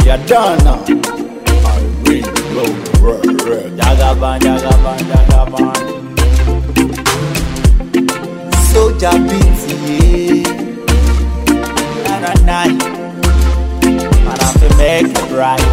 you done now. I will blow, Jagaban, Jagaban, Jagaban. Soldier beats, yeah. And a night, and I have to make it right.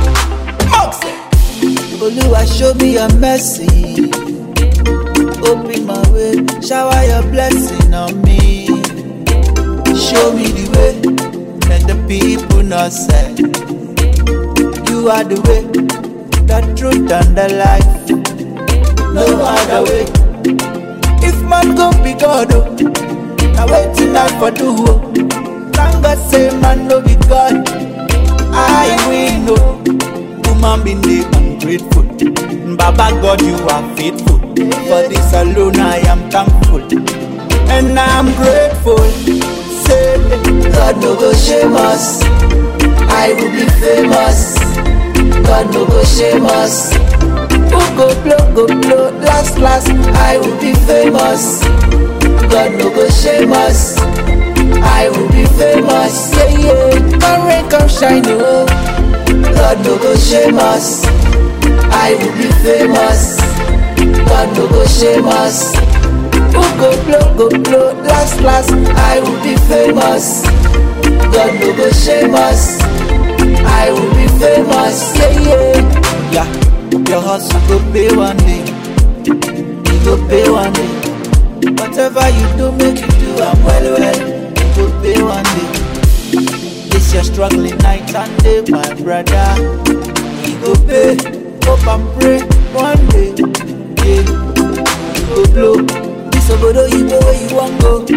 Oluwa, show me your mercy. Open my way, shower your blessing on me. Show me the way, let the people not say. You are the way, the truth and the life. No other way. If man gon' be God, oh, now waiting out for do. Thank God say man no be God. I will know. Woman been the ungrateful. Baba God, you are faithful. For this alone I am thankful, and I am grateful. Say, God no go shame us, I will be famous. God no go shame us. Who go blow, last, I will be famous. God no go shame us, I will be famous. Yeah, yeah, come rain, come shine, oh. God no go shame us, I will be famous. God no go shame us. Who go blow, last, I will be famous. God no go shame us, I will be famous. Yeah, yeah, yeah. Your hustle go pay one day, you go pay one day. Whatever you do, make you do, I'm well, you go pay one day. This your struggling night and day, my brother. You go pay, hope and pray one day. Yeah, you go blow. This obodo you go where you want go.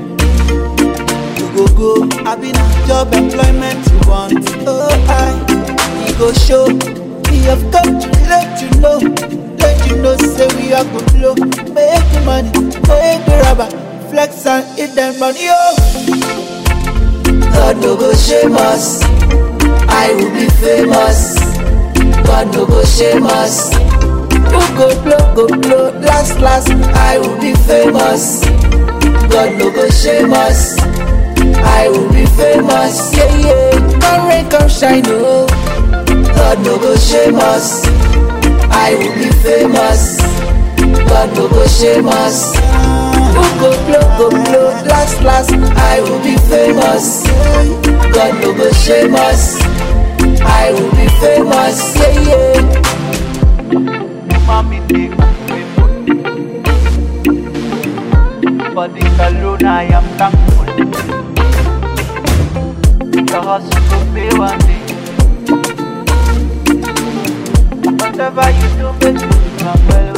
You go. I been a job, employment you want. Oh, you go show. We have come to let you know. Let you know, say we are good blow. Make the money, make the rubber. Flex and hit them money, oh. God no go shame us, I will be famous. God no go shame us. Who go blow, last, I will be famous. God no go shame us, I will be famous. Yeah, yeah, come rain, come shine, oh. God no go shame us, I will be famous. God no go shame us. Who go blow, last, I will be famous. God no go shame us, I will be famous. Yeah, yeah. Mommy, for this alone I am thankful. The hustle will pay one day. Whatever you do, make you do well.